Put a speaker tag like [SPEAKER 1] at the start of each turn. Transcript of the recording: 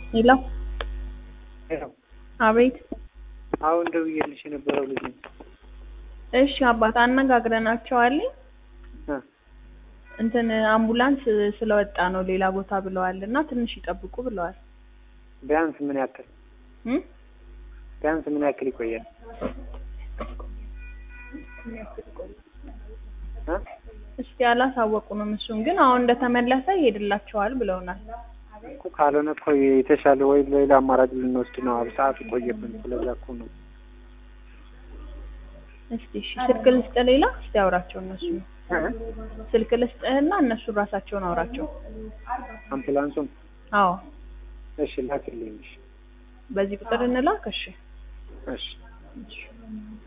[SPEAKER 1] ሄሎ
[SPEAKER 2] ሄሎ
[SPEAKER 1] አቤት።
[SPEAKER 2] አሁን ደውዬልሽ የነበረው ልጅ ነው።
[SPEAKER 1] እሺ አባት አነጋግረናቸዋል። እንትን አምቡላንስ ስለወጣ ነው ሌላ ቦታ ብለዋልና ትንሽ ይጠብቁ ብለዋል።
[SPEAKER 2] ቢያንስ ምን ያክል ይቆያል?
[SPEAKER 1] እስቲ አላሳወቁንም። እሱን ግን አሁን እንደተመለሰ ይሄድላቸዋል ብለውናል።
[SPEAKER 2] እኮ ካልሆነ እኮ የተሻለ ወይ ሌላ አማራጭ ልንወስድ ነው። ሰዓቱ ቆየብን። ስለዛ እኮ ነው።
[SPEAKER 1] እስቲ እሺ ስልክ ልስጥ ሌላ እስቲ አውራቸው እነሱ ስልክ ልስጥህና እነሱ ራሳቸውን አውራቸው።
[SPEAKER 2] አምቡላንሱን?
[SPEAKER 1] አዎ
[SPEAKER 2] እሺ ላክልኝ።
[SPEAKER 1] በዚህ ቁጥር እንላክ። እሺ
[SPEAKER 2] እሺ